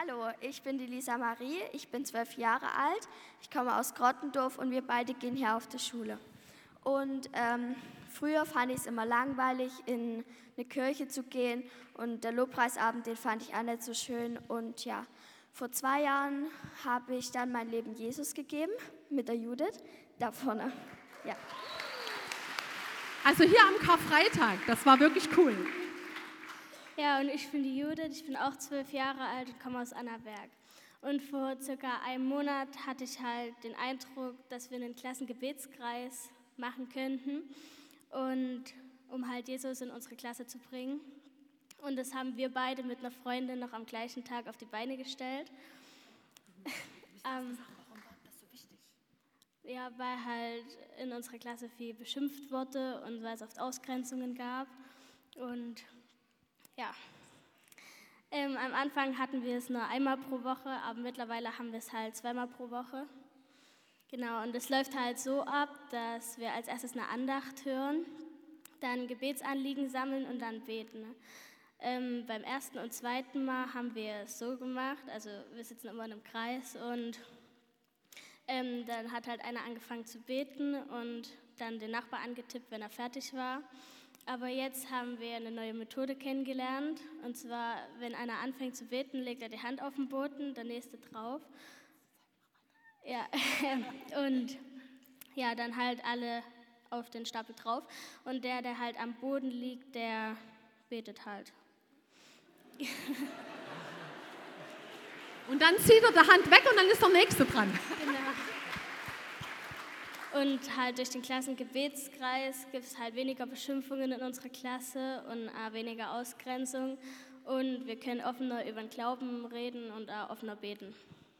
Hallo, ich bin die Lisa Marie, ich bin 12 Jahre alt, ich komme aus Grottendorf und wir beide gehen hier auf die Schule. Und früher fand ich es immer langweilig, in eine Kirche zu gehen und der Lobpreisabend, den fand ich auch nicht so schön. Und ja, vor 2 Jahren habe ich dann mein Leben Jesus gegeben mit der Judith, da vorne. Ja. Also hier am Karfreitag, das war wirklich cool. Ja, und ich bin die Judith, ich bin auch 12 Jahre alt und komme aus Annaberg. Und vor circa einem Monat hatte ich halt den Eindruck, dass wir einen Klassengebetskreis machen könnten, und um halt Jesus in unsere Klasse zu bringen. Und das haben wir beide mit einer Freundin noch am gleichen Tag auf die Beine gestellt. Warum war das so wichtig? Ja, weil halt in unserer Klasse viel beschimpft wurde und weil es oft Ausgrenzungen gab. Und ja, am Anfang hatten wir es nur einmal pro Woche, aber mittlerweile haben wir es halt 2-mal pro Woche. Genau, und es läuft halt so ab, dass wir als erstes eine Andacht hören, dann Gebetsanliegen sammeln und dann beten. Beim ersten und zweiten Mal haben wir es so gemacht, also wir sitzen immer in einem Kreis und dann hat halt einer angefangen zu beten und dann den Nachbar angetippt, wenn er fertig war. Aber jetzt haben wir eine neue Methode kennengelernt, und zwar, wenn einer anfängt zu beten, legt er die Hand auf den Boden, der nächste drauf. Ja, und ja, dann halt alle auf den Stapel drauf. Und der halt am Boden liegt, der betet halt. Und dann zieht er die Hand weg und dann ist der Nächste dran. Genau. Und halt durch den Klassengebetskreis gibt es halt weniger Beschimpfungen in unserer Klasse und weniger Ausgrenzung. Und wir können offener über den Glauben reden und offener beten.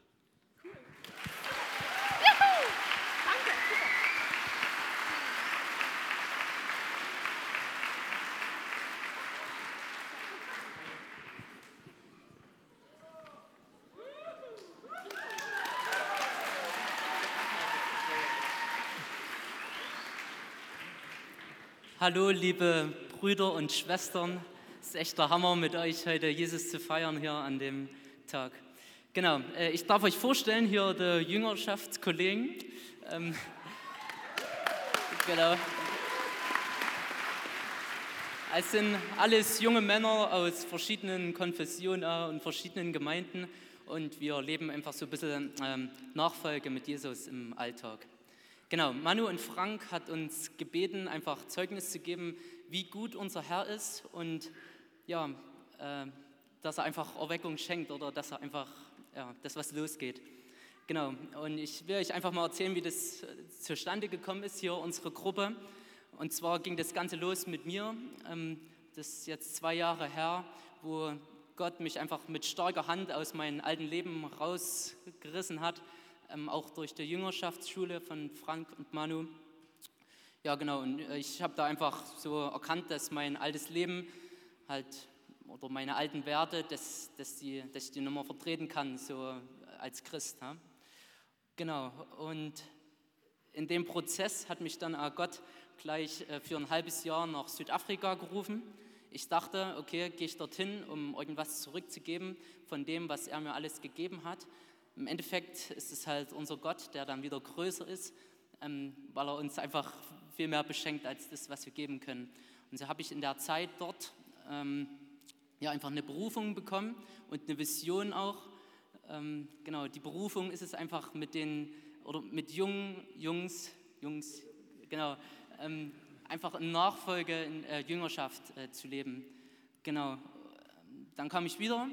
Hallo, liebe Brüder und Schwestern. Es ist echt der Hammer, mit euch heute Jesus zu feiern hier an dem Tag. Genau, ich darf euch vorstellen, hier der Jüngerschaftskollegen. Genau. Es sind alles junge Männer aus verschiedenen Konfessionen und verschiedenen Gemeinden, und wir leben einfach so ein bisschen Nachfolge mit Jesus im Alltag. Genau, Manu und Frank hat uns gebeten, einfach Zeugnis zu geben, wie gut unser Herr ist und ja, dass er einfach Erweckung schenkt oder dass er einfach, ja, dass was losgeht. Genau, und ich will euch einfach mal erzählen, wie das zustande gekommen ist, hier unsere Gruppe. Und zwar ging das Ganze los mit mir, das ist jetzt 2 Jahre her, wo Gott mich einfach mit starker Hand aus meinem alten Leben rausgerissen hat. Auch durch die Jüngerschaftsschule von Frank und Manu. Ja, genau, und ich habe da einfach so erkannt, dass mein altes Leben halt, oder meine alten Werte, dass ich die nicht mehr vertreten kann, so als Christ. Ja. Genau, und in dem Prozess hat mich dann Gott gleich für ein halbes Jahr nach Südafrika gerufen. Ich dachte, okay, gehe ich dorthin, um irgendwas zurückzugeben von dem, was er mir alles gegeben hat. Im Endeffekt ist es halt unser Gott, der dann wieder größer ist, weil er uns einfach viel mehr beschenkt als das, was wir geben können. Und so habe ich in der Zeit dort einfach eine Berufung bekommen und eine Vision auch. Genau, die Berufung ist es einfach mit jungen Jungs, genau, einfach in Nachfolge, in Jüngerschaft zu leben. Genau, dann kam ich wieder.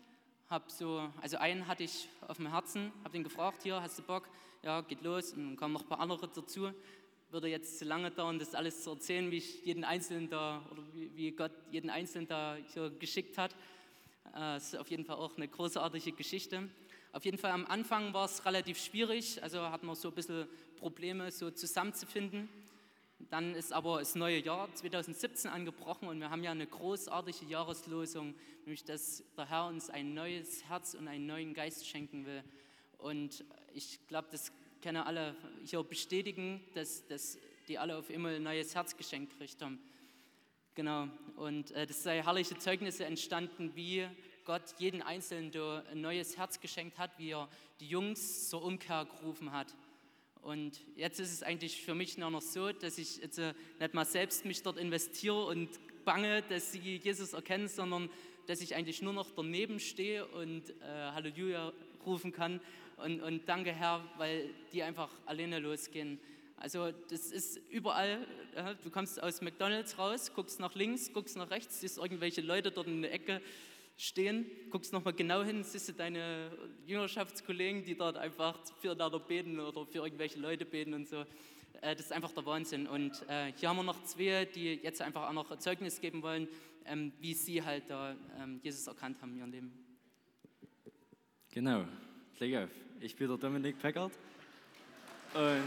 Also einen hatte ich auf dem Herzen, habe ihn gefragt, hier, hast du Bock? Ja, geht los. Und dann kamen noch ein paar andere dazu. Würde jetzt zu lange dauern, das alles zu erzählen, wie ich jeden Einzelnen da, oder wie Gott jeden Einzelnen da hier geschickt hat. Das ist auf jeden Fall auch eine großartige Geschichte. Auf jeden Fall am Anfang war es relativ schwierig, also hatten wir so ein bisschen Probleme, so zusammenzufinden. Dann ist aber das neue Jahr 2017 angebrochen und wir haben ja eine großartige Jahreslosung, nämlich dass der Herr uns ein neues Herz und einen neuen Geist schenken will. Und ich glaube, das können alle hier bestätigen, dass die alle auf einmal ein neues Herz geschenkt gekriegt haben. Genau, und das sind herrliche Zeugnisse entstanden, wie Gott jeden Einzelnen ein neues Herz geschenkt hat, wie er die Jungs zur Umkehr gerufen hat. Und jetzt ist es eigentlich für mich nur noch so, dass ich jetzt nicht mal selbst mich dort investiere und bange, dass sie Jesus erkennen, sondern dass ich eigentlich nur noch daneben stehe und Halleluja rufen kann und danke Herr, weil die einfach alleine losgehen. Also das ist überall, du kommst aus McDonald's raus, guckst nach links, guckst nach rechts, siehst irgendwelche Leute dort in der Ecke stehen, guckst nochmal genau hin, siehst du deine Jüngerschaftskollegen, die dort einfach füreinander beten oder für irgendwelche Leute beten und so. Das ist einfach der Wahnsinn. Und hier haben wir noch zwei, die jetzt einfach auch noch ein Zeugnis geben wollen, wie sie halt da Jesus erkannt haben in ihrem Leben. Genau, leg auf. Ich bin der Dominik Peckert. Und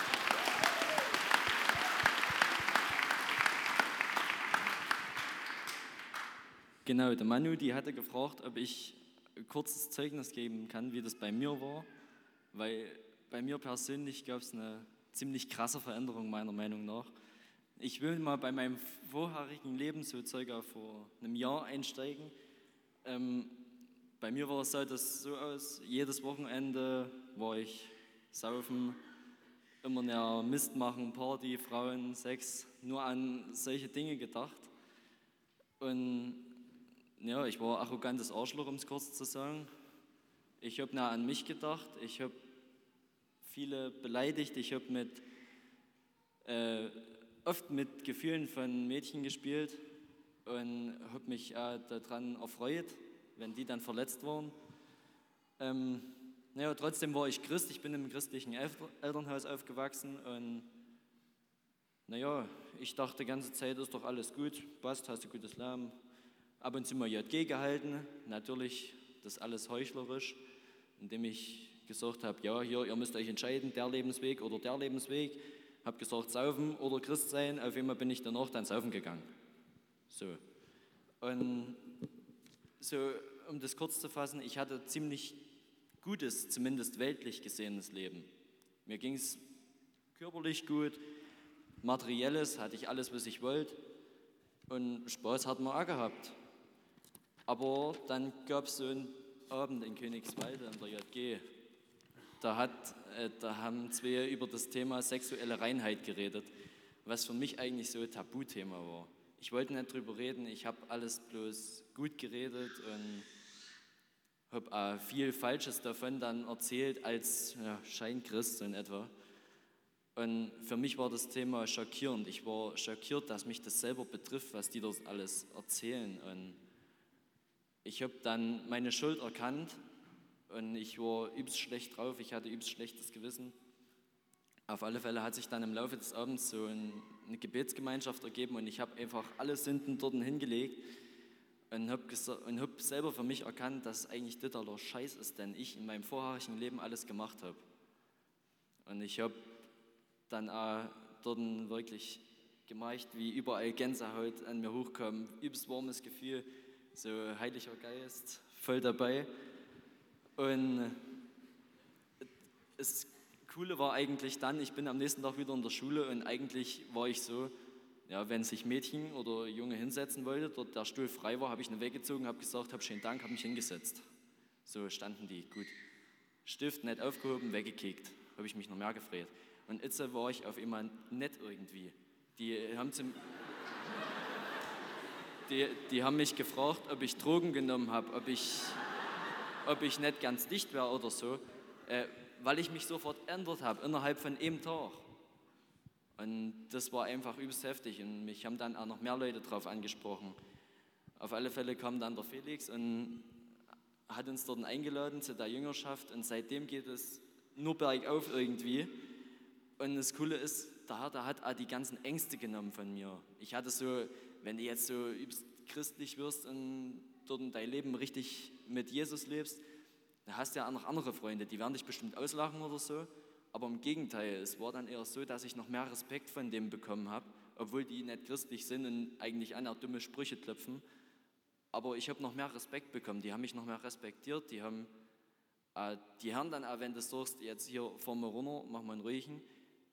genau, der Manu, die hatte gefragt, ob ich ein kurzes Zeugnis geben kann, wie das bei mir war, weil bei mir persönlich gab es eine ziemlich krasse Veränderung meiner Meinung nach. Ich will mal bei meinem vorherigen Leben so circa vor einem Jahr einsteigen. Bei mir war es so aus, jedes Wochenende war ich saufen, immer näher Mist machen, Party, Frauen, Sex, nur an solche Dinge gedacht. Und ja, ich war ein arrogantes Arschloch, um es kurz zu sagen. Ich habe nah an mich gedacht, ich habe viele beleidigt, ich habe oft mit Gefühlen von Mädchen gespielt und habe mich daran erfreut, wenn die dann verletzt waren. Trotzdem war ich Christ, ich bin im christlichen Elternhaus aufgewachsen und ich dachte die ganze Zeit, ist doch alles gut, passt, hast du gutes Leben. Ab und zu mal JG gehalten, natürlich das alles heuchlerisch, indem ich gesagt habe, ja, hier, ihr müsst euch entscheiden, der Lebensweg oder der Lebensweg. Habe gesagt, saufen oder Christ sein, auf einmal bin ich danach dann saufen gegangen. So. Und so, um das kurz zu fassen, ich hatte ziemlich gutes, zumindest weltlich gesehenes Leben. Mir ging es körperlich gut, materielles hatte ich alles, was ich wollte und Spaß hat man auch gehabt. Aber dann gab es so einen Abend in Königswalde an der JG. Da haben zwei über das Thema sexuelle Reinheit geredet, was für mich eigentlich so ein Tabuthema war. Ich wollte nicht drüber reden, ich habe alles bloß gut geredet und habe auch viel Falsches davon dann erzählt als Scheinchrist in etwa. Und für mich war das Thema schockierend. Ich war schockiert, dass mich das selber betrifft, was die dort alles erzählen. Und ich habe dann meine Schuld erkannt und ich war übelst schlecht drauf, ich hatte übelst schlechtes Gewissen. Auf alle Fälle hat sich dann im Laufe des Abends so eine Gebetsgemeinschaft ergeben und ich habe einfach alle Sünden dort hingelegt und habe selber für mich erkannt, dass es eigentlich totaler Scheiß ist, denn ich in meinem vorherigen Leben alles gemacht habe. Und ich habe dann auch dort wirklich gemerkt, wie überall Gänsehaut an mir hochkam, übelst warmes Gefühl, so Heiliger Geist, voll dabei. Und das Coole war eigentlich dann, ich bin am nächsten Tag wieder in der Schule und eigentlich war ich so, ja, wenn sich Mädchen oder Junge hinsetzen wollte, dort der Stuhl frei war, habe ich ihn weggezogen, habe gesagt, habe schönen Dank, habe mich hingesetzt. So standen die, gut. Stift nicht aufgehoben, weggekickt, habe ich mich noch mehr gefreut. Und jetzt war ich auf einmal nett irgendwie. Die haben mich gefragt, ob ich Drogen genommen habe, ob ich nicht ganz dicht wäre oder so, weil ich mich sofort ändert habe, innerhalb von einem Tag. Und das war einfach übelst heftig und mich haben dann auch noch mehr Leute drauf angesprochen. Auf alle Fälle kam dann der Felix und hat uns dort eingeladen zu der Jüngerschaft und seitdem geht es nur bergauf irgendwie. Und das Coole ist, der hat auch die ganzen Ängste genommen von mir. Ich hatte so, wenn du jetzt so übelst christlich wirst und dort in dein Leben richtig mit Jesus lebst, dann hast du ja auch noch andere Freunde, die werden dich bestimmt auslachen oder so. Aber im Gegenteil, es war dann eher so, dass ich noch mehr Respekt von dem bekommen habe, obwohl die nicht christlich sind und eigentlich an dumme Sprüche klopfen. Aber ich habe noch mehr Respekt bekommen, die haben mich noch mehr respektiert, die hören dann auch, wenn du sagst, jetzt hier vor mir runter, mach mal einen ruhigen,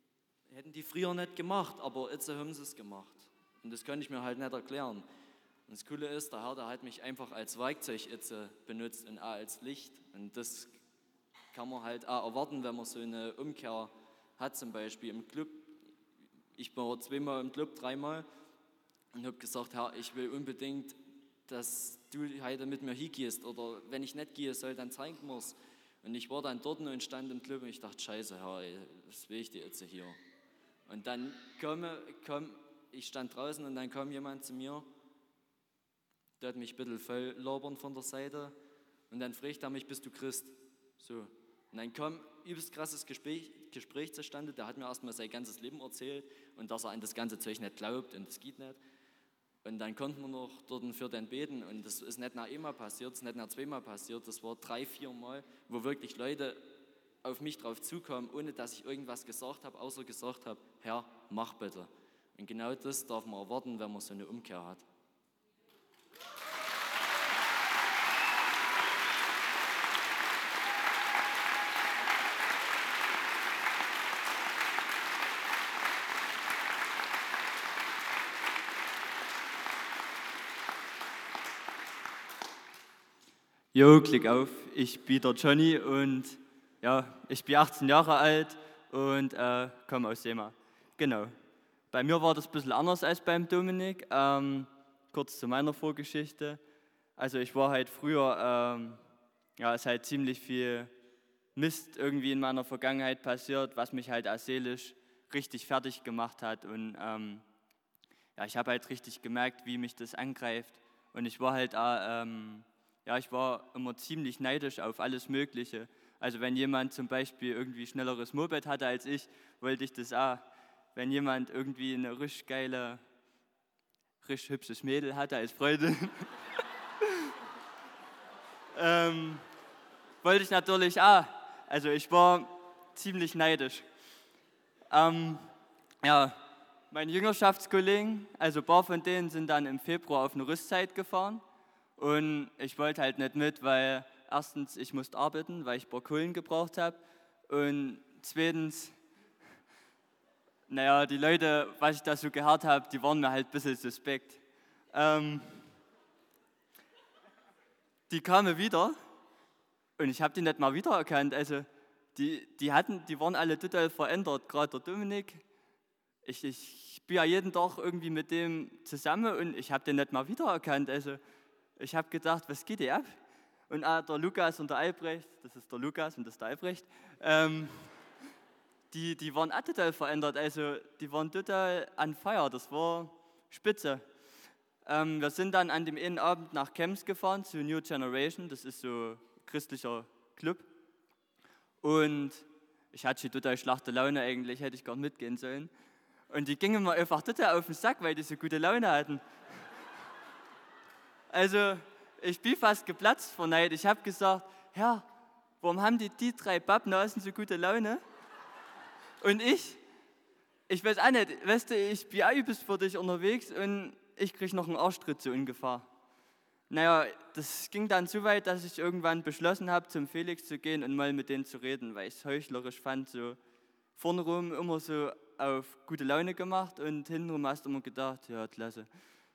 hätten die früher nicht gemacht, aber jetzt haben sie es gemacht. Und das kann ich mir halt nicht erklären. Und das Coole ist, der Herr, der hat mich einfach als Werkzeug jetzt benutzt und auch als Licht. Und das kann man halt auch erwarten, wenn man so eine Umkehr hat, zum Beispiel im Club. Ich war 2-mal im Club, 3-mal und habe gesagt, Herr, ich will unbedingt, dass du heute mit mir hingehst oder wenn ich nicht gehe soll, dann zeigen wir es. Und ich war dann dort und stand im Club und ich dachte, scheiße, Herr, ey, was will ich dir jetzt hier? Und dann ich stand draußen und dann kam jemand zu mir, der hat mich ein bisschen voll labern von der Seite und dann fragt er mich, bist du Christ? So. Und dann kam übelst krasses Gespräch zustande, der hat mir erstmal sein ganzes Leben erzählt und dass er an das ganze Zeug nicht glaubt und das geht nicht. Und dann konnten wir noch dort für den beten und das ist nicht nach einmal passiert, es ist nicht nach 2-mal passiert, das war 3-4 Mal, wo wirklich Leute auf mich drauf zukamen, ohne dass ich irgendwas gesagt habe, außer gesagt habe, Herr, mach bitte. Und genau das darf man erwarten, wenn man so eine Umkehr hat. Jo, Klick auf, ich bin der Johnny und ja, ich bin 18 Jahre alt und komme aus Sema. Genau. Bei mir war das ein bisschen anders als beim Dominik. Kurz zu meiner Vorgeschichte. Also ich war halt früher, es ist halt ziemlich viel Mist irgendwie in meiner Vergangenheit passiert, was mich halt auch seelisch richtig fertig gemacht hat. Und ich habe halt richtig gemerkt, wie mich das angreift. Und ich war halt auch, ich war immer ziemlich neidisch auf alles Mögliche. Also wenn jemand zum Beispiel irgendwie schnelleres Moped hatte als ich, wollte ich das auch. Wenn jemand irgendwie eine richtig geile, richtig hübsches Mädel hatte als Freundin, wollte ich natürlich auch. Also ich war ziemlich neidisch. Meine Jüngerschaftskollegen, also ein paar von denen sind dann im Februar auf eine Rüstzeit gefahren. Und ich wollte halt nicht mit, weil erstens, ich musste arbeiten, weil ich ein paar Kohlen gebraucht habe. Und zweitens, die Leute, was ich da so gehört habe, die waren mir halt ein bisschen suspekt. Die kamen wieder und ich habe die nicht mal wiedererkannt. Also die waren alle total verändert, gerade der Dominik. Ich bin ja jeden Tag irgendwie mit dem zusammen und ich habe den nicht mal wiedererkannt. Also ich habe gedacht, was geht hier ab? Und der Lukas und der Albrecht, das ist der Lukas und das ist der Albrecht, die waren auch total verändert, also die waren total on fire, das war spitze. Wir sind dann an dem einen Abend nach Chems gefahren zu New Generation, das ist so ein christlicher Club. Und ich hatte schon total schlechte Laune eigentlich, hätte ich gar nicht mitgehen sollen. Und die gingen mir einfach total auf den Sack, weil die so gute Laune hatten. Also, ich bin fast geplatzt vor Neid. Ich habe gesagt, Herr, warum haben die 3 Pappnasen so gute Laune? Und ich weiß auch nicht, weißt du, ich bin auch übelst für dich unterwegs und ich kriege noch einen Arschtritt so ungefähr. Das ging dann so weit, dass ich irgendwann beschlossen habe, zum Felix zu gehen und mal mit denen zu reden, weil ich es heuchlerisch fand, so vorne rum immer so auf gute Laune gemacht und hintenrum hast du immer gedacht, ja, klasse.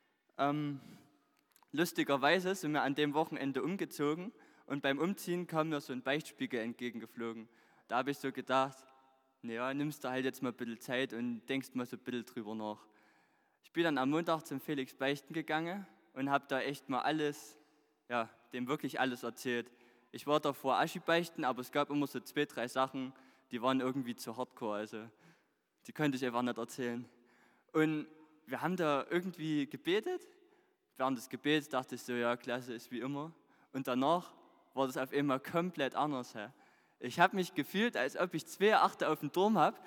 Lustigerweise sind wir an dem Wochenende umgezogen und beim Umziehen kam mir so ein Beichtspiegel entgegengeflogen. Da habe ich so gedacht, nimmst du halt jetzt mal ein bisschen Zeit und denkst mal so ein bisschen drüber nach. Ich bin dann am Montag zum Felix beichten gegangen und habe da echt mal dem wirklich alles erzählt. Ich war davor Aschi beichten, aber es gab immer so 2, 3 Sachen, die waren irgendwie zu hardcore, also die konnte ich einfach nicht erzählen. Und wir haben da irgendwie gebetet. Während des Gebets dachte ich so, ja, klasse, ist wie immer. Und danach war das auf einmal komplett anders. He. Ich habe mich gefühlt, als ob ich 2 Achte auf dem Turm habe.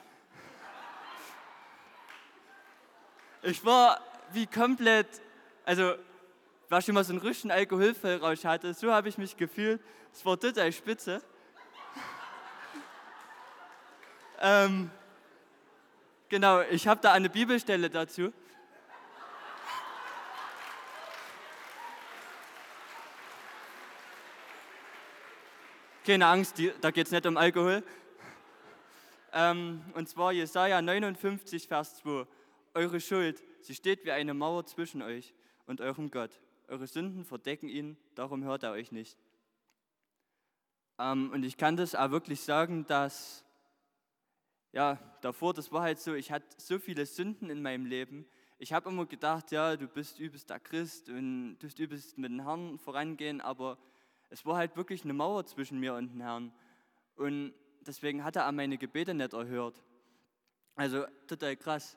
Ich war wie komplett, also wer schon mal so einen richtigen Alkoholvollrausch hatte, so habe ich mich gefühlt. Es war total spitze. Genau, ich habe da eine Bibelstelle dazu. Keine Angst, da geht es nicht um Alkohol. Und zwar Jesaja 59, Vers 2. Eure Schuld, sie steht wie eine Mauer zwischen euch und eurem Gott. Eure Sünden verdecken ihn, darum hört er euch nicht. Und ich kann das auch wirklich sagen, dass, ja, davor, das war halt so, ich hatte so viele Sünden in meinem Leben. Ich habe immer gedacht, ja, du bist übelster Christ und du bist übelst mit dem Herrn vorangehen, aber es war halt wirklich eine Mauer zwischen mir und dem Herrn. Und deswegen hat er auch meine Gebete nicht erhört. Also total krass.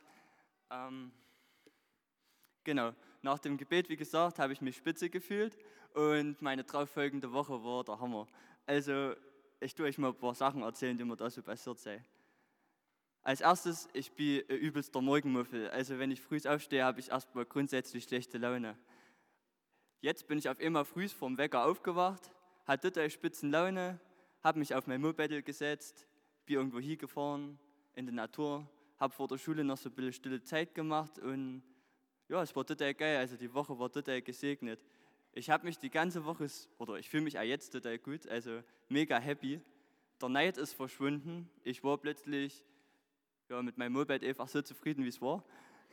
Genau, nach dem Gebet, wie gesagt, habe ich mich spitze gefühlt und meine darauffolgende Woche war der Hammer. Also ich tue euch mal ein paar Sachen erzählen, die mir da so passiert sind. Als erstes, ich bin ein übelster Morgenmuffel. Also wenn ich früh aufstehe, habe ich erstmal grundsätzlich schlechte Laune. Jetzt bin ich auf einmal früh vom Wecker aufgewacht, hatte total spitzen Laune, habe mich auf mein Moped gesetzt, bin irgendwo hingefahren, in die Natur, habe vor der Schule noch so ein bisschen stille Zeit gemacht und ja, es war total geil, also die Woche war total gesegnet. Ich habe mich die ganze Woche, oder ich fühle mich auch jetzt total gut, also mega happy. Der Neid ist verschwunden, ich war plötzlich mit meinem Moped einfach so zufrieden, wie es war.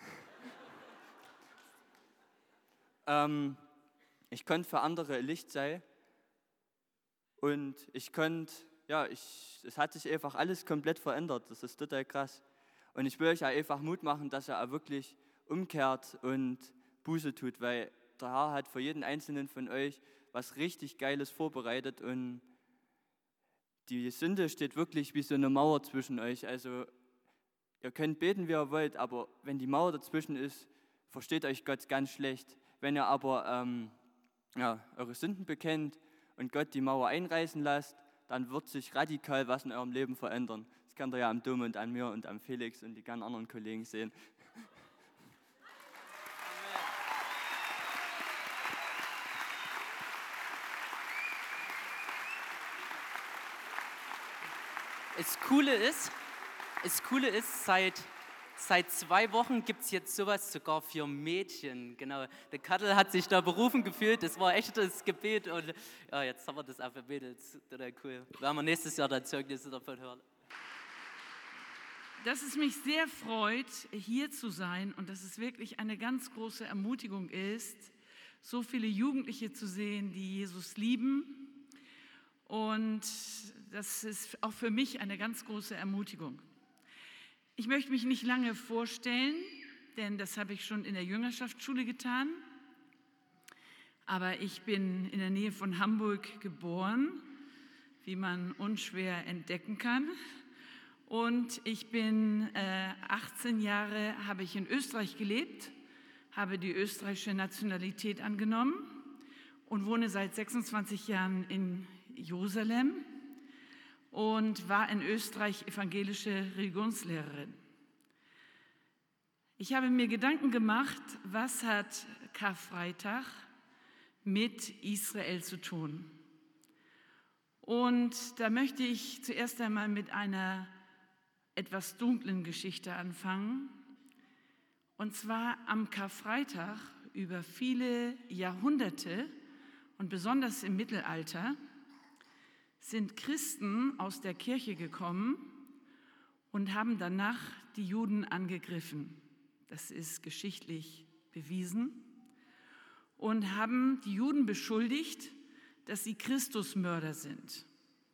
Ich konnte für andere Licht sein und es hat sich einfach alles komplett verändert, das ist total krass. Und ich will euch auch einfach Mut machen, dass ihr auch wirklich umkehrt und Buße tut, weil der Herr hat für jeden Einzelnen von euch was richtig Geiles vorbereitet und die Sünde steht wirklich wie so eine Mauer zwischen euch. Also ihr könnt beten, wie ihr wollt, aber wenn die Mauer dazwischen ist, versteht euch Gott ganz schlecht. Wenn ihr aber eure Sünden bekennt und Gott die Mauer einreißen lasst, dann wird sich radikal was in eurem Leben verändern. Das könnt ihr ja am Dom und an mir und am Felix und die ganzen anderen Kollegen sehen. Das Coole ist, seit 2 Wochen gibt es jetzt sowas sogar für Mädchen. Genau, der Kattel hat sich da berufen gefühlt, das war echtes Gebet und ja, jetzt haben wir das auch für Mädels, total cool. Werden wir nächstes Jahr dann Zeugnisse davon hören. Dass es mich sehr freut, hier zu sein und dass es wirklich eine ganz große Ermutigung ist, so viele Jugendliche zu sehen, die Jesus lieben. Und das ist auch für mich eine ganz große Ermutigung. Ich möchte mich nicht lange vorstellen, denn das habe ich schon in der Jüngerschaftsschule getan. Aber ich bin in der Nähe von Hamburg geboren, wie man unschwer entdecken kann. Und ich bin 18 Jahre habe ich in Österreich gelebt, habe die österreichische Nationalität angenommen und wohne seit 26 Jahren in Jerusalem und war in Österreich evangelische Religionslehrerin. Ich habe mir Gedanken gemacht, was hat Karfreitag mit Israel zu tun? Und da möchte ich zuerst einmal mit einer etwas dunklen Geschichte anfangen. Und zwar am Karfreitag über viele Jahrhunderte und besonders im Mittelalter sind Christen aus der Kirche gekommen und haben danach die Juden angegriffen. Das ist geschichtlich bewiesen. Und haben die Juden beschuldigt, dass sie Christusmörder sind.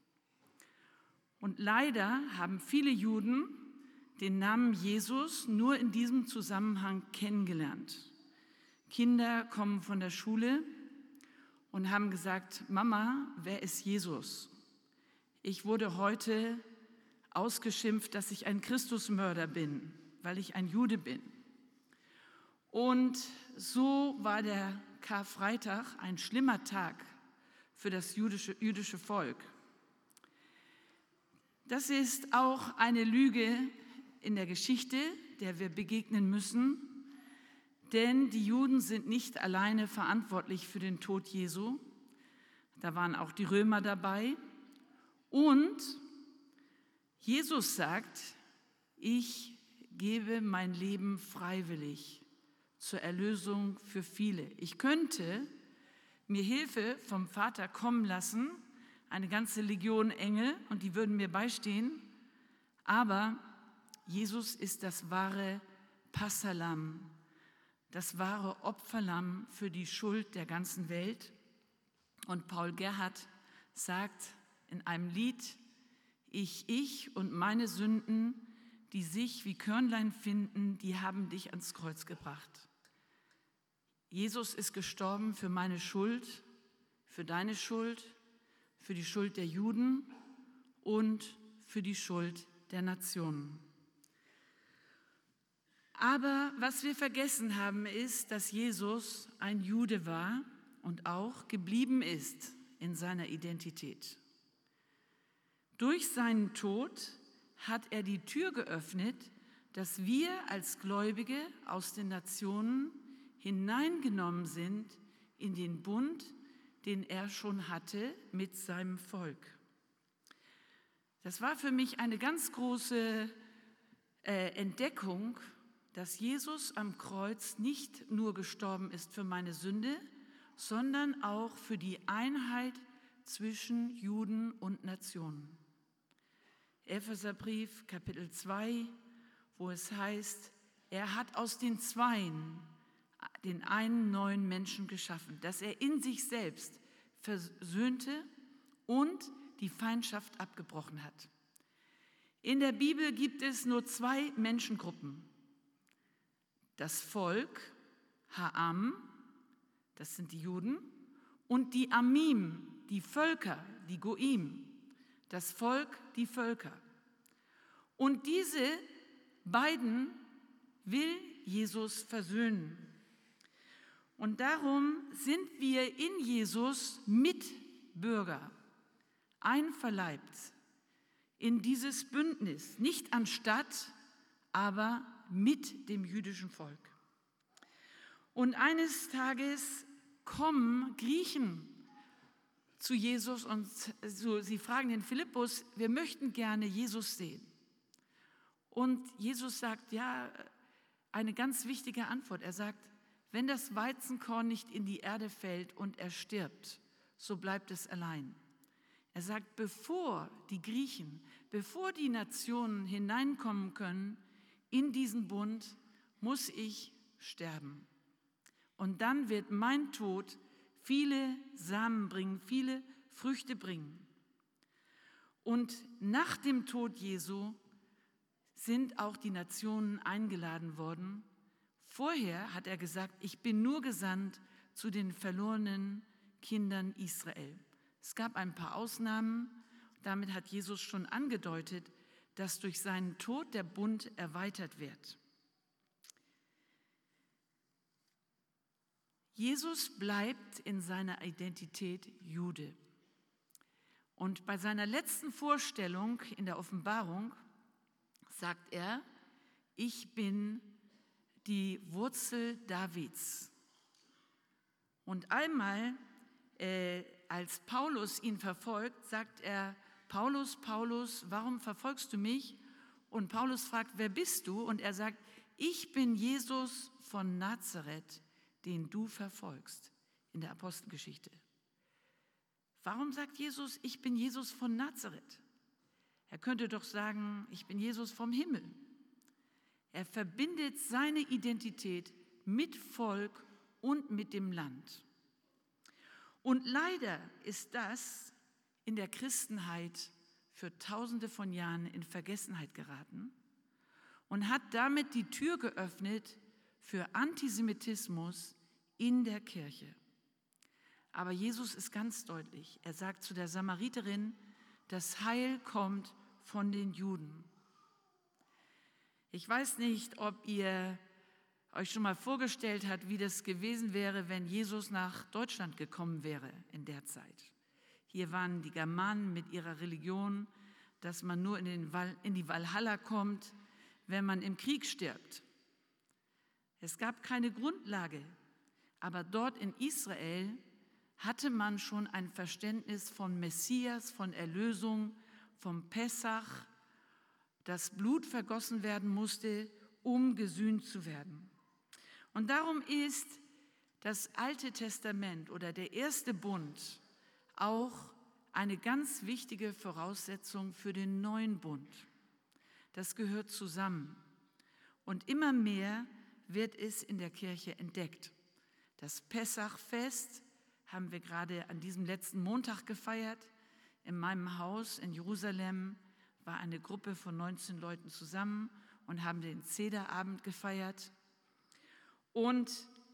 Und leider haben viele Juden den Namen Jesus nur in diesem Zusammenhang kennengelernt. Kinder kommen von der Schule und haben gesagt, Mama, wer ist Jesus? Ich wurde heute ausgeschimpft, dass ich ein Christusmörder bin, weil ich ein Jude bin. Und so war der Karfreitag ein schlimmer Tag für das jüdische Volk. Das ist auch eine Lüge in der Geschichte, der wir begegnen müssen, denn die Juden sind nicht alleine verantwortlich für den Tod Jesu. Da waren auch die Römer dabei. Und Jesus sagt, ich gebe mein Leben freiwillig zur Erlösung für viele. Ich könnte mir Hilfe vom Vater kommen lassen, eine ganze Legion Engel, und die würden mir beistehen, aber Jesus ist das wahre Passalam, das wahre Opferlamm für die Schuld der ganzen Welt. Und Paul Gerhardt sagt in einem Lied, ich und meine Sünden, die sich wie Körnlein finden, die haben dich ans Kreuz gebracht. Jesus ist gestorben für meine Schuld, für deine Schuld, für die Schuld der Juden und für die Schuld der Nationen. Aber was wir vergessen haben, ist, dass Jesus ein Jude war und auch geblieben ist in seiner Identität. Durch seinen Tod hat er die Tür geöffnet, dass wir als Gläubige aus den Nationen hineingenommen sind in den Bund, den er schon hatte mit seinem Volk. Das war für mich eine ganz große Entdeckung, dass Jesus am Kreuz nicht nur gestorben ist für meine Sünde, sondern auch für die Einheit zwischen Juden und Nationen. Epheserbrief, Kapitel 2, wo es heißt, er hat aus den Zweien den einen neuen Menschen geschaffen, dass er in sich selbst versöhnte und die Feindschaft abgebrochen hat. In der Bibel gibt es nur 2 Menschengruppen. Das Volk, Ha'am, das sind die Juden, und die Amim, die Völker, die Goim, das Volk, die Völker. Und diese beiden will Jesus versöhnen. Und darum sind wir in Jesus Mitbürger, einverleibt in dieses Bündnis, nicht anstatt, aber mit dem jüdischen Volk. Und eines Tages kommen Griechen zu Jesus und sie fragen den Philippus, wir möchten gerne Jesus sehen. Und Jesus sagt, ja, eine ganz wichtige Antwort. Er sagt, wenn das Weizenkorn nicht in die Erde fällt und er stirbt, so bleibt es allein. Er sagt, bevor die Griechen, bevor die Nationen hineinkommen können in diesen Bund, muss ich sterben. Und dann wird mein Tod viele Samen bringen, viele Früchte bringen. Und nach dem Tod Jesu sind auch die Nationen eingeladen worden. Vorher hat er gesagt, ich bin nur gesandt zu den verlorenen Kindern Israel. Es gab ein paar Ausnahmen. Damit hat Jesus schon angedeutet, dass durch seinen Tod der Bund erweitert wird. Jesus bleibt in seiner Identität Jude. Und bei seiner letzten Vorstellung in der Offenbarung sagt er, ich bin die Wurzel Davids. Und einmal, als Paulus ihn verfolgt, sagt er, Paulus, Paulus, warum verfolgst du mich? Und Paulus fragt, wer bist du? Und er sagt, ich bin Jesus von Nazareth, den du verfolgst, in der Apostelgeschichte. Warum sagt Jesus, ich bin Jesus von Nazareth? Er könnte doch sagen, ich bin Jesus vom Himmel. Er verbindet seine Identität mit Volk und mit dem Land. Und leider ist das in der Christenheit für Tausende von Jahren in Vergessenheit geraten und hat damit die Tür geöffnet für Antisemitismus in der Kirche. Aber Jesus ist ganz deutlich. Er sagt zu der Samariterin, das Heil kommt von den Juden. Ich weiß nicht, ob ihr euch schon mal vorgestellt habt, wie das gewesen wäre, wenn Jesus nach Deutschland gekommen wäre in der Zeit. Hier waren die Germanen mit ihrer Religion, dass man nur in die Walhalla kommt, wenn man im Krieg stirbt. Es gab keine Grundlage, aber dort in Israel hatte man schon ein Verständnis von Messias, von Erlösung, vom Pessach, dass Blut vergossen werden musste, um gesühnt zu werden. Und darum ist das Alte Testament oder der erste Bund auch eine ganz wichtige Voraussetzung für den neuen Bund. Das gehört zusammen. Und immer mehr wird es in der Kirche entdeckt. Das Pessachfest haben wir gerade an diesem letzten Montag gefeiert. In meinem Haus in Jerusalem war eine Gruppe von 19 Leuten zusammen und haben den Sederabend gefeiert. Und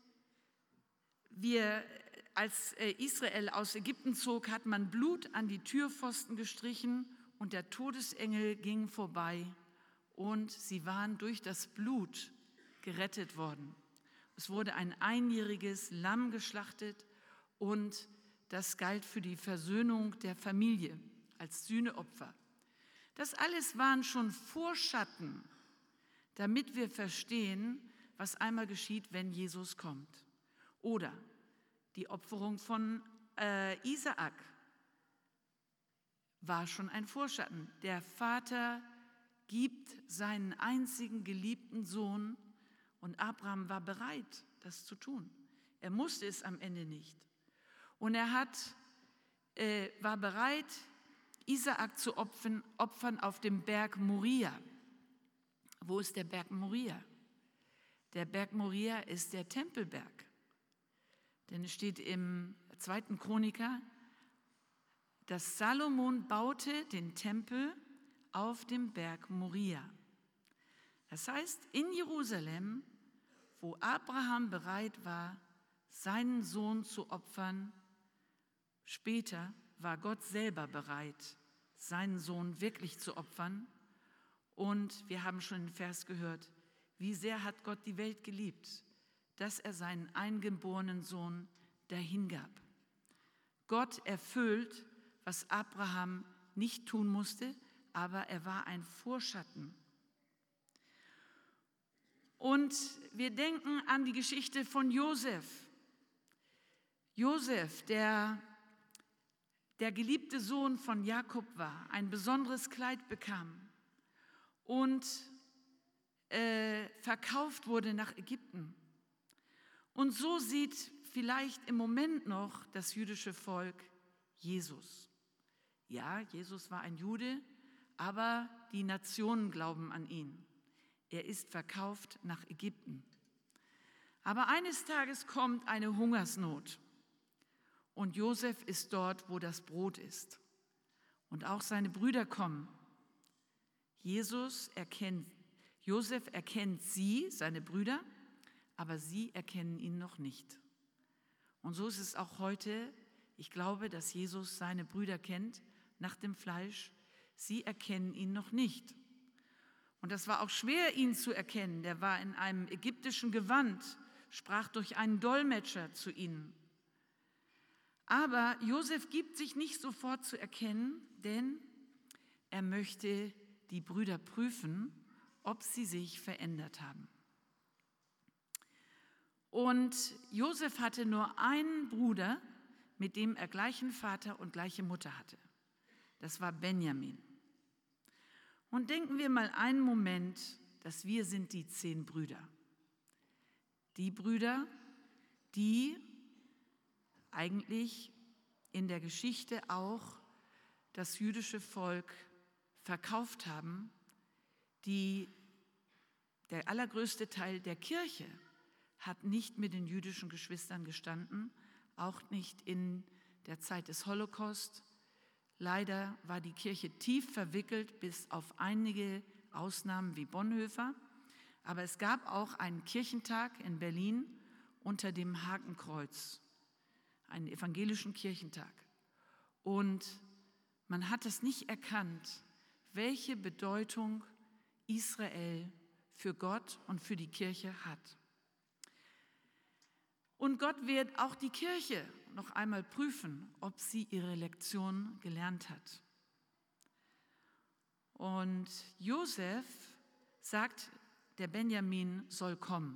als Israel aus Ägypten zog, hat man Blut an die Türpfosten gestrichen und der Todesengel ging vorbei und sie waren durch das Blut gerettet worden. Es wurde ein einjähriges Lamm geschlachtet und das galt für die Versöhnung der Familie als Sühneopfer. Das alles waren schon Vorschatten, damit wir verstehen, was einmal geschieht, wenn Jesus kommt. Oder die Opferung von Isaak war schon ein Vorschatten. Der Vater gibt seinen einzigen geliebten Sohn und Abraham war bereit, das zu tun. Er musste es am Ende nicht. Und er war bereit, Isaak zu opfern auf dem Berg Moria. Wo ist der Berg Moria? Der Berg Moria ist der Tempelberg. Denn es steht im 2. Chroniker, dass Salomon baute den Tempel auf dem Berg Moria. Das heißt, in Jerusalem, wo Abraham bereit war, seinen Sohn zu opfern, später war Gott selber bereit, seinen Sohn wirklich zu opfern. Und wir haben schon den Vers gehört, wie sehr hat Gott die Welt geliebt, dass er seinen eingeborenen Sohn dahingab. Gott erfüllt, was Abraham nicht tun musste, aber er war ein Vorschatten. Und wir denken an die Geschichte von Josef. Josef, der geliebte Sohn von Jakob war, ein besonderes Kleid bekam und verkauft wurde nach Ägypten. Und so sieht vielleicht im Moment noch das jüdische Volk Jesus. Ja, Jesus war ein Jude, aber die Nationen glauben an ihn. Er ist verkauft nach Ägypten. Aber eines Tages kommt eine Hungersnot und Josef ist dort, wo das Brot ist. Und auch seine Brüder kommen. Josef erkennt sie, seine Brüder, aber sie erkennen ihn noch nicht. Und so ist es auch heute. Ich glaube, dass Jesus seine Brüder kennt nach dem Fleisch. Sie erkennen ihn noch nicht. Und das war auch schwer, ihn zu erkennen. Der war in einem ägyptischen Gewand, sprach durch einen Dolmetscher zu ihnen. Aber Josef gibt sich nicht sofort zu erkennen, denn er möchte die Brüder prüfen, ob sie sich verändert haben. Und Josef hatte nur einen Bruder, mit dem er gleichen Vater und gleiche Mutter hatte. Das war Benjamin. Und denken wir mal einen Moment, dass wir sind die 10 Brüder. Die Brüder, die eigentlich in der Geschichte auch das jüdische Volk verkauft haben, der allergrößte Teil der Kirche hat nicht mit den jüdischen Geschwistern gestanden, auch nicht in der Zeit des Holocaust. Leider war die Kirche tief verwickelt, bis auf einige Ausnahmen wie Bonhoeffer. Aber es gab auch einen Kirchentag in Berlin unter dem Hakenkreuz, einen evangelischen Kirchentag. Und man hat es nicht erkannt, welche Bedeutung Israel für Gott und für die Kirche hat. Und Gott wird auch die Kirche noch einmal prüfen, ob sie ihre Lektion gelernt hat. Und Josef sagt, der Benjamin soll kommen.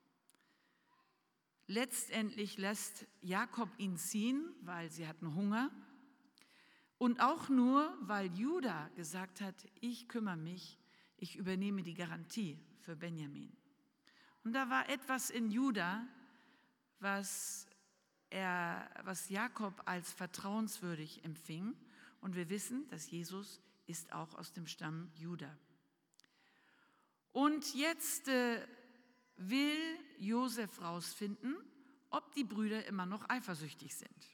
Letztendlich lässt Jakob ihn ziehen, weil sie hatten Hunger. Und auch nur, weil Juda gesagt hat, ich kümmere mich, ich übernehme die Garantie für Benjamin. Und da war etwas in Juda, was Jakob als vertrauenswürdig empfing. Und wir wissen, dass Jesus ist auch aus dem Stamm Juda. Und jetzt will Josef rausfinden, ob die Brüder immer noch eifersüchtig sind.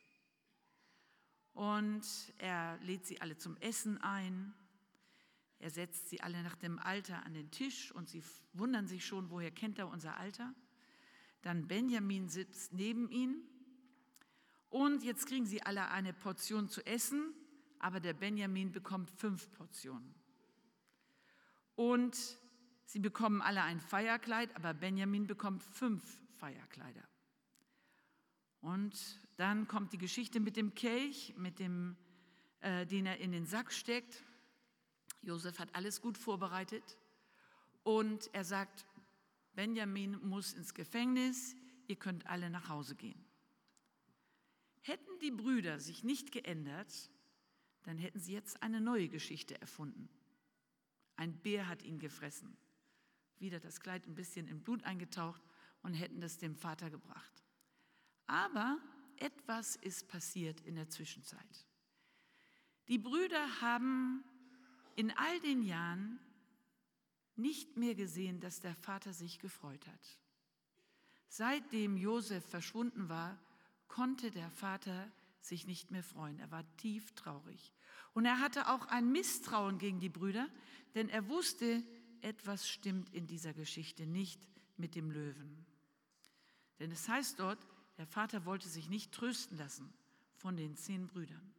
Und er lädt sie alle zum Essen ein. Er setzt sie alle nach dem Alter an den Tisch und sie wundern sich schon, woher kennt er unser Alter? Dann Benjamin sitzt neben ihnen und jetzt kriegen sie alle eine Portion zu essen, aber der Benjamin bekommt 5 Portionen. Und sie bekommen alle ein Feierkleid, aber Benjamin bekommt 5 Feierkleider. Und dann kommt die Geschichte mit dem Kelch, den er in den Sack steckt. Josef hat alles gut vorbereitet und er sagt, Benjamin muss ins Gefängnis, ihr könnt alle nach Hause gehen. Hätten die Brüder sich nicht geändert, dann hätten sie jetzt eine neue Geschichte erfunden. Ein Bär hat ihn gefressen, wieder das Kleid ein bisschen in Blut eingetaucht und hätten das dem Vater gebracht. Aber etwas ist passiert in der Zwischenzeit. Die Brüder haben in all den Jahren nicht mehr gesehen, dass der Vater sich gefreut hat. Seitdem Josef verschwunden war, konnte der Vater sich nicht mehr freuen. Er war tief traurig. Und er hatte auch ein Misstrauen gegen die Brüder, denn er wusste, etwas stimmt in dieser Geschichte nicht mit dem Löwen. Denn es heißt dort, der Vater wollte sich nicht trösten lassen von den 10 Brüdern.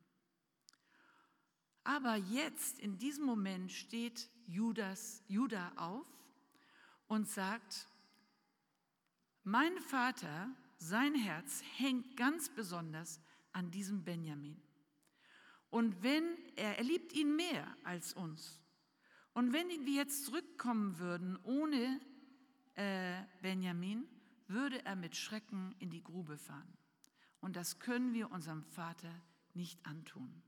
Aber jetzt, in diesem Moment, steht Juda auf und sagt, mein Vater, sein Herz hängt ganz besonders an diesem Benjamin. Und er liebt ihn mehr als uns. Und wenn wir jetzt zurückkommen würden ohne Benjamin, würde er mit Schrecken in die Grube fahren. Und das können wir unserem Vater nicht antun.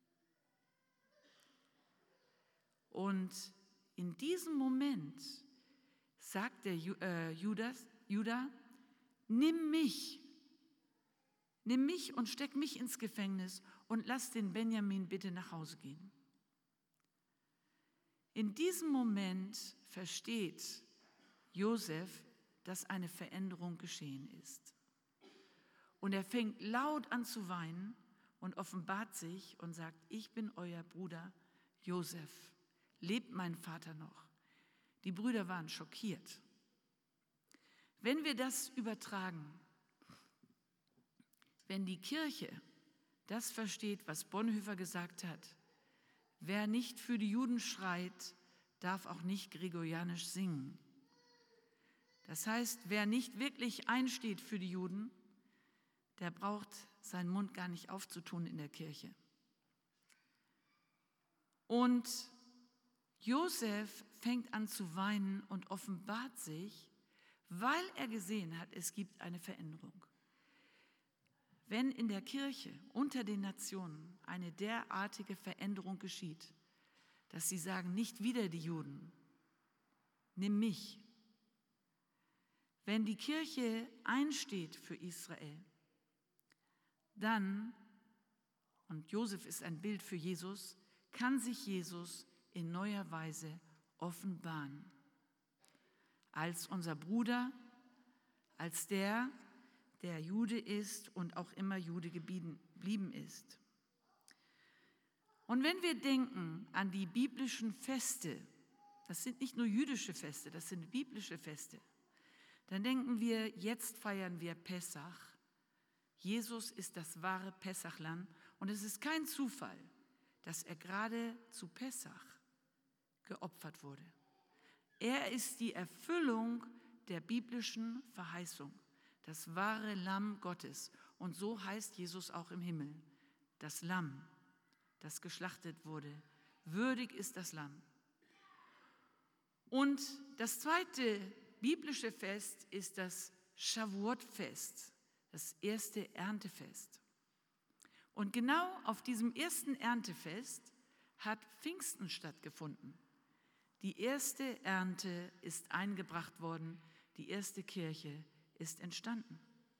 Und in diesem Moment sagt der Juda, nimm mich und steck mich ins Gefängnis und lass den Benjamin bitte nach Hause gehen. In diesem Moment versteht Josef, dass eine Veränderung geschehen ist. Und er fängt laut an zu weinen und offenbart sich und sagt, ich bin euer Bruder Josef. Lebt mein Vater noch? Die Brüder waren schockiert. Wenn wir das übertragen, wenn die Kirche das versteht, was Bonhoeffer gesagt hat, wer nicht für die Juden schreit, darf auch nicht gregorianisch singen. Das heißt, wer nicht wirklich einsteht für die Juden, der braucht seinen Mund gar nicht aufzutun in der Kirche. Und Josef fängt an zu weinen und offenbart sich, weil er gesehen hat, es gibt eine Veränderung. Wenn in der Kirche unter den Nationen eine derartige Veränderung geschieht, dass sie sagen, nicht wieder die Juden, nimm mich. Wenn die Kirche einsteht für Israel, dann, und Josef ist ein Bild für Jesus, kann sich Jesus in neuer Weise offenbaren. Als unser Bruder, als der Jude ist und auch immer Jude geblieben ist. Und wenn wir denken an die biblischen Feste, das sind nicht nur jüdische Feste, das sind biblische Feste, dann denken wir, jetzt feiern wir Pessach. Jesus ist das wahre Pessachlamm und es ist kein Zufall, dass er gerade zu Pessach geopfert wurde. Er ist die Erfüllung der biblischen Verheißung, das wahre Lamm Gottes. Und so heißt Jesus auch im Himmel, das Lamm, das geschlachtet wurde. Würdig ist das Lamm. Und das zweite biblische Fest ist das Shavuot-Fest, das erste Erntefest. Und genau auf diesem ersten Erntefest hat Pfingsten stattgefunden. Die erste Ernte ist eingebracht worden, die erste Kirche ist entstanden.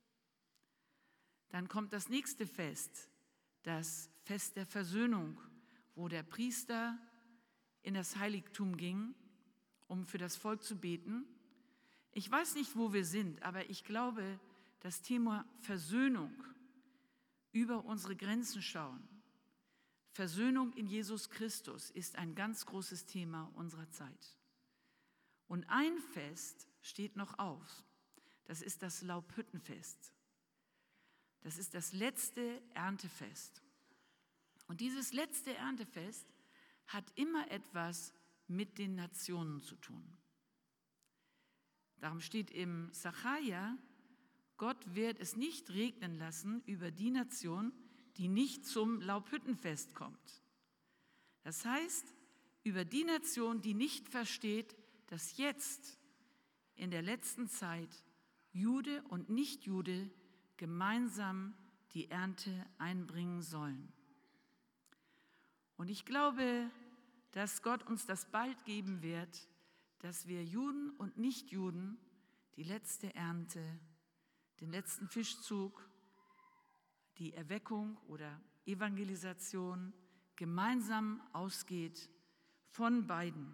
Dann kommt das nächste Fest, das Fest der Versöhnung, wo der Priester in das Heiligtum ging, um für das Volk zu beten. Ich weiß nicht, wo wir sind, aber ich glaube, das Thema Versöhnung, über unsere Grenzen schauen, Versöhnung in Jesus Christus ist ein ganz großes Thema unserer Zeit. Und ein Fest steht noch auf. Das ist das Laubhüttenfest. Das ist das letzte Erntefest. Und dieses letzte Erntefest hat immer etwas mit den Nationen zu tun. Darum steht im Sacharja, Gott wird es nicht regnen lassen über die Nation, die nicht zum Laubhüttenfest kommt. Das heißt, über die Nation, die nicht versteht, dass jetzt in der letzten Zeit Jude und Nichtjude gemeinsam die Ernte einbringen sollen. Und ich glaube, dass Gott uns das bald geben wird, dass wir Juden und Nichtjuden die letzte Ernte, den letzten Fischzug, die Erweckung oder Evangelisation gemeinsam ausgeht von beiden.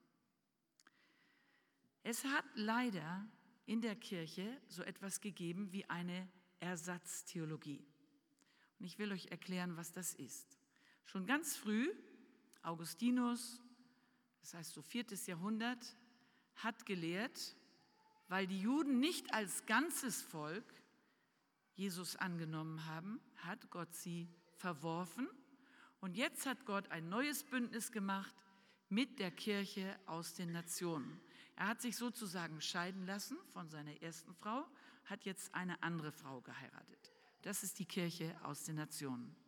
Es hat leider in der Kirche so etwas gegeben wie eine Ersatztheologie. Und ich will euch erklären, was das ist. Schon ganz früh, Augustinus, das heißt so 4. Jahrhundert, hat gelehrt, weil die Juden nicht als ganzes Volk Jesus angenommen haben, hat Gott sie verworfen. Und jetzt hat Gott ein neues Bündnis gemacht mit der Kirche aus den Nationen. Er hat sich sozusagen scheiden lassen von seiner ersten Frau, hat jetzt eine andere Frau geheiratet. Das ist die Kirche aus den Nationen.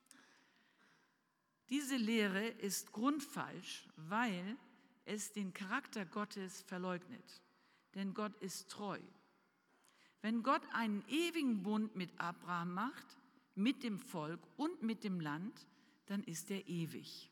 Diese Lehre ist grundfalsch, weil es den Charakter Gottes verleugnet. Denn Gott ist treu. Wenn Gott einen ewigen Bund mit Abraham macht, mit dem Volk und mit dem Land, dann ist er ewig.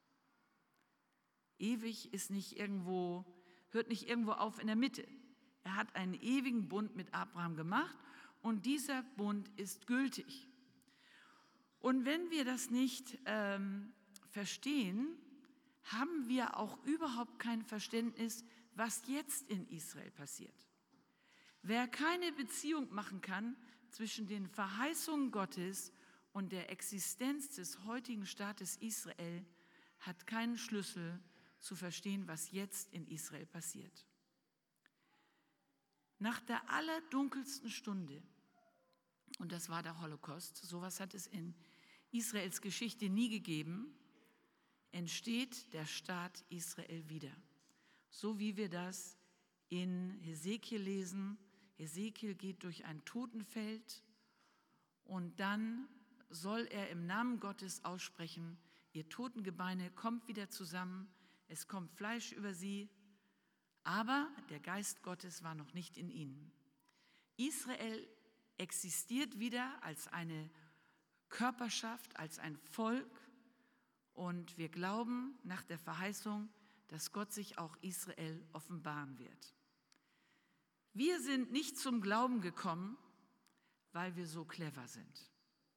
Ewig ist nicht irgendwo, hört nicht irgendwo auf in der Mitte. Er hat einen ewigen Bund mit Abraham gemacht und dieser Bund ist gültig. Und wenn wir das nicht verstehen, haben wir auch überhaupt kein Verständnis, was jetzt in Israel passiert. Wer keine Beziehung machen kann zwischen den Verheißungen Gottes und der Existenz des heutigen Staates Israel, hat keinen Schlüssel zu verstehen, was jetzt in Israel passiert. Nach der allerdunkelsten Stunde, und das war der Holocaust, sowas hat es in Israels Geschichte nie gegeben, entsteht der Staat Israel wieder. So wie wir das in Hesekiel lesen. Hesekiel geht durch ein Totenfeld und dann soll er im Namen Gottes aussprechen, ihr Totengebeine kommt wieder zusammen, es kommt Fleisch über sie, aber der Geist Gottes war noch nicht in ihnen. Israel existiert wieder als eine Körperschaft, als ein Volk und wir glauben nach der Verheißung, dass Gott sich auch Israel offenbaren wird. Wir sind nicht zum Glauben gekommen, weil wir so clever sind.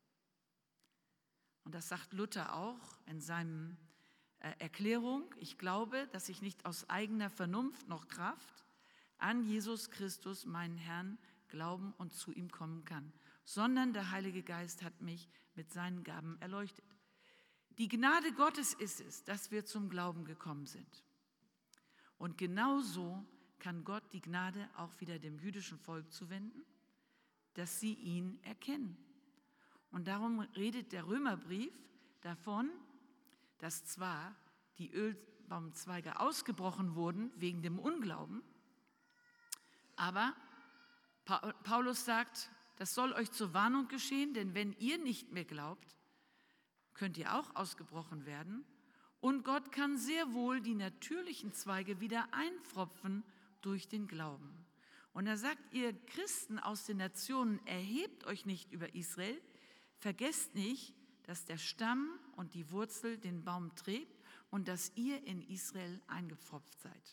Und das sagt Luther auch in seiner Erklärung. Ich glaube, dass ich nicht aus eigener Vernunft noch Kraft an Jesus Christus, meinen Herrn, glauben und zu ihm kommen kann, sondern der Heilige Geist hat mich mit seinen Gaben erleuchtet. Die Gnade Gottes ist es, dass wir zum Glauben gekommen sind. Und genauso kann Gott die Gnade auch wieder dem jüdischen Volk zuwenden, dass sie ihn erkennen. Und darum redet der Römerbrief davon, dass zwar die Ölbaumzweige ausgebrochen wurden wegen dem Unglauben, aber Paulus sagt, das soll euch zur Warnung geschehen, denn wenn ihr nicht mehr glaubt, könnt ihr auch ausgebrochen werden. Und Gott kann sehr wohl die natürlichen Zweige wieder einpfropfen durch den Glauben. Und er sagt, ihr Christen aus den Nationen, erhebt euch nicht über Israel, vergesst nicht, dass der Stamm und die Wurzel den Baum trägt und dass ihr in Israel eingepfropft seid.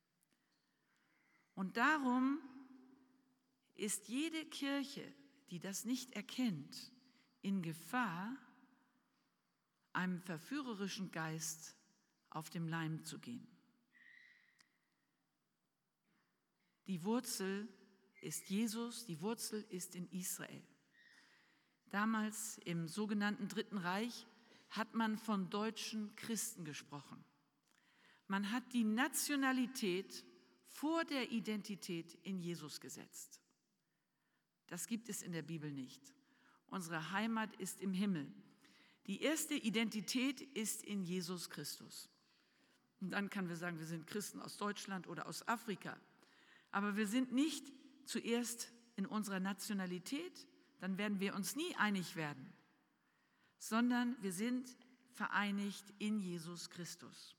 Und darum ist jede Kirche, die das nicht erkennt, in Gefahr, einem verführerischen Geist auf dem Leim zu gehen. Die Wurzel ist Jesus, die Wurzel ist in Israel. Damals im sogenannten Dritten Reich hat man von deutschen Christen gesprochen. Man hat die Nationalität vor der Identität in Jesus gesetzt. Das gibt es in der Bibel nicht. Unsere Heimat ist im Himmel. Die erste Identität ist in Jesus Christus. Und dann können wir sagen, wir sind Christen aus Deutschland oder aus Afrika. Aber wir sind nicht zuerst in unserer Nationalität, dann werden wir uns nie einig werden, sondern wir sind vereinigt in Jesus Christus.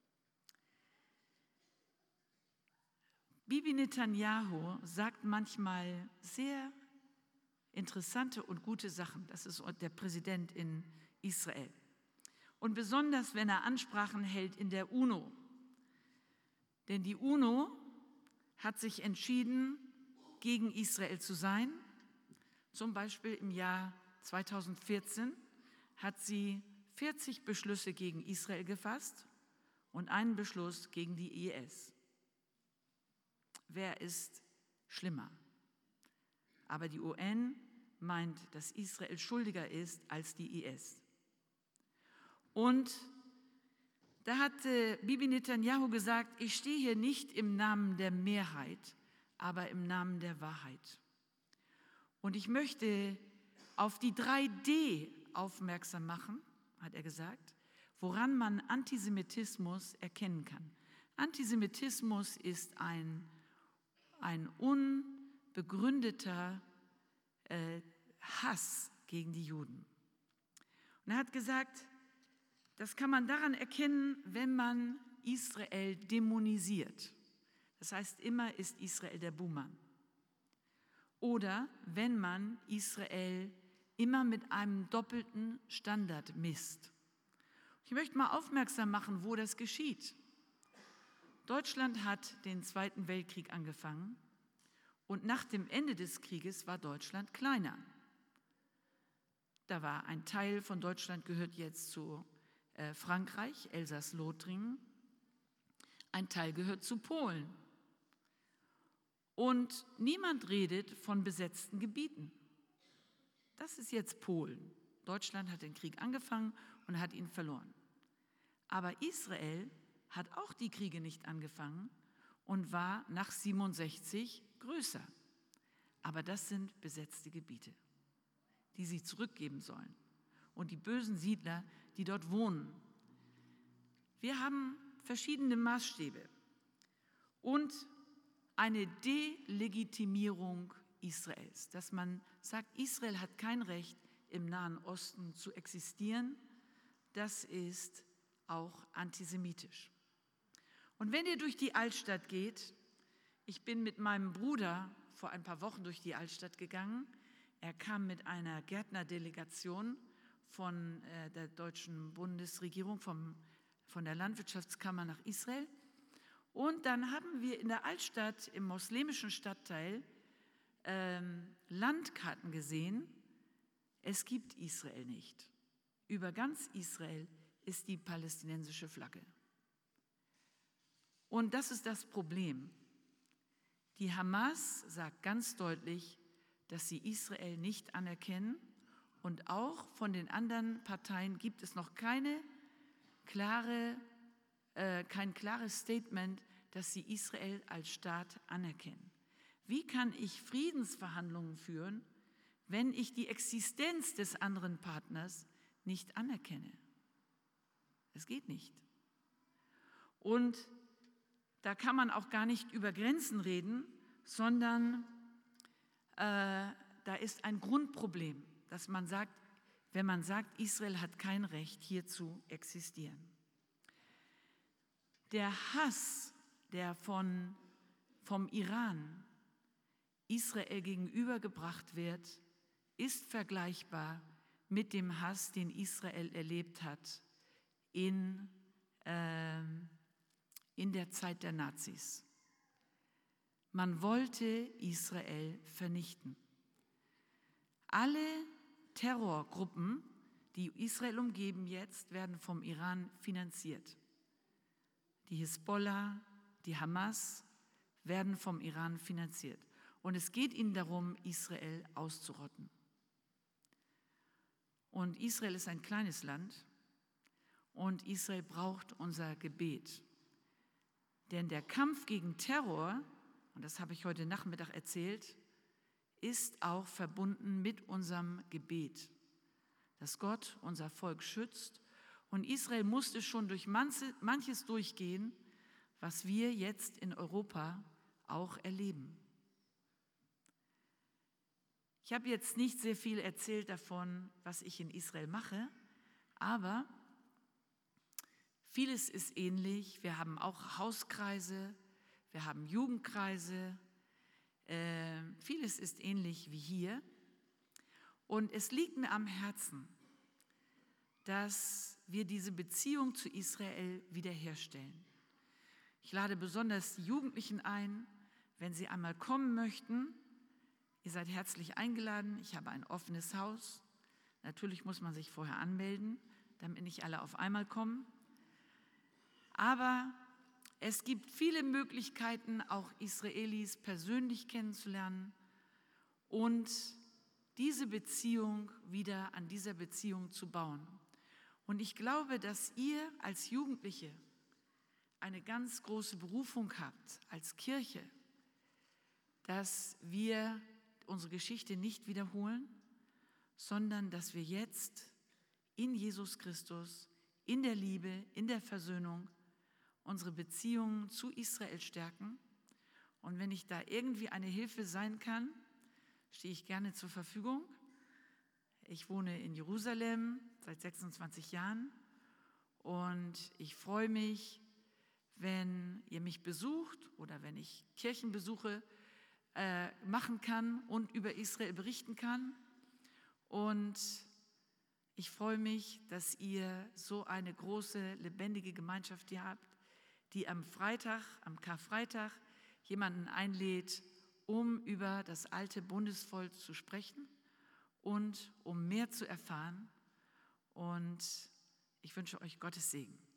Bibi Netanyahu sagt manchmal sehr interessante und gute Sachen. Das ist der Präsident in Israel. Und besonders, wenn er Ansprachen hält in der UNO. Denn die UNO hat sich entschieden, gegen Israel zu sein. Zum Beispiel im Jahr 2014 hat sie 40 Beschlüsse gegen Israel gefasst und einen Beschluss gegen die IS. Wer ist schlimmer? Aber die UN meint, dass Israel schuldiger ist als die IS. Und da hat Bibi Netanyahu gesagt, ich stehe hier nicht im Namen der Mehrheit, aber im Namen der Wahrheit. Und ich möchte auf die 3D aufmerksam machen, hat er gesagt, woran man Antisemitismus erkennen kann. Antisemitismus ist ein unbegründeter Hass gegen die Juden. Und er hat gesagt, das kann man daran erkennen, wenn man Israel dämonisiert. Das heißt, immer ist Israel der Buhmann. Oder wenn man Israel immer mit einem doppelten Standard misst. Ich möchte mal aufmerksam machen, wo das geschieht. Deutschland hat den Zweiten Weltkrieg angefangen und nach dem Ende des Krieges war Deutschland kleiner. Da war ein Teil von Deutschland, gehört jetzt zu Frankreich, Elsass-Lothringen. Ein Teil gehört zu Polen. Und niemand redet von besetzten Gebieten. Das ist jetzt Polen. Deutschland hat den Krieg angefangen und hat ihn verloren. Aber Israel hat auch die Kriege nicht angefangen und war nach 67 größer. Aber das sind besetzte Gebiete, die sie zurückgeben sollen. Und die bösen Siedler, die dort wohnen. Wir haben verschiedene Maßstäbe und eine Delegitimierung Israels, dass man sagt, Israel hat kein Recht, im Nahen Osten zu existieren. Das ist auch antisemitisch. Und wenn ihr durch die Altstadt geht, ich bin mit meinem Bruder vor ein paar Wochen durch die Altstadt gegangen, er kam mit einer Gärtnerdelegation von der deutschen Bundesregierung, von der Landwirtschaftskammer nach Israel. Und dann haben wir in der Altstadt, im moslemischen Stadtteil, Landkarten gesehen. Es gibt Israel nicht. Über ganz Israel ist die palästinensische Flagge. Und das ist das Problem. Die Hamas sagt ganz deutlich, dass sie Israel nicht anerkennen. Und auch von den anderen Parteien gibt es noch kein klares Statement, dass sie Israel als Staat anerkennen. Wie kann ich Friedensverhandlungen führen, wenn ich die Existenz des anderen Partners nicht anerkenne? Es geht nicht. Und da kann man auch gar nicht über Grenzen reden, sondern da ist ein Grundproblem, dass man sagt, wenn man sagt, Israel hat kein Recht, hier zu existieren. Der Hass, der vom Iran Israel gegenübergebracht wird, ist vergleichbar mit dem Hass, den Israel erlebt hat in der Zeit der Nazis. Man wollte Israel vernichten. Alle Terrorgruppen, die Israel umgeben jetzt, werden vom Iran finanziert. Die Hisbollah, die Hamas werden vom Iran finanziert. Und es geht ihnen darum, Israel auszurotten. Und Israel ist ein kleines Land und Israel braucht unser Gebet. Denn der Kampf gegen Terror, und das habe ich heute Nachmittag erzählt, ist auch verbunden mit unserem Gebet, dass Gott unser Volk schützt. Und Israel musste schon durch manches durchgehen, was wir jetzt in Europa auch erleben. Ich habe jetzt nicht sehr viel erzählt davon, was ich in Israel mache, aber vieles ist ähnlich. Wir haben auch Hauskreise, wir haben Jugendkreise, vieles ist ähnlich wie hier. Und es liegt mir am Herzen, dass wir diese Beziehung zu Israel wiederherstellen. Ich lade besonders die Jugendlichen ein, wenn sie einmal kommen möchten. Ihr seid herzlich eingeladen. Ich habe ein offenes Haus. Natürlich muss man sich vorher anmelden, damit nicht alle auf einmal kommen. Aber es gibt viele Möglichkeiten, auch Israelis persönlich kennenzulernen und diese Beziehung wieder an dieser Beziehung zu bauen. Und ich glaube, dass ihr als Jugendliche eine ganz große Berufung habt als Kirche, dass wir unsere Geschichte nicht wiederholen, sondern dass wir jetzt in Jesus Christus, in der Liebe, in der Versöhnung unsere Beziehungen zu Israel stärken. Und wenn ich da irgendwie eine Hilfe sein kann, stehe ich gerne zur Verfügung. Ich wohne in Jerusalem seit 26 Jahren und ich freue mich, wenn ihr mich besucht oder wenn ich Kirchenbesuche machen kann und über Israel berichten kann. Und ich freue mich, dass ihr so eine große, lebendige Gemeinschaft hier habt, die am Karfreitag, jemanden einlädt, um über das alte Bundesvolk zu sprechen und um mehr zu erfahren. Und ich wünsche euch Gottes Segen.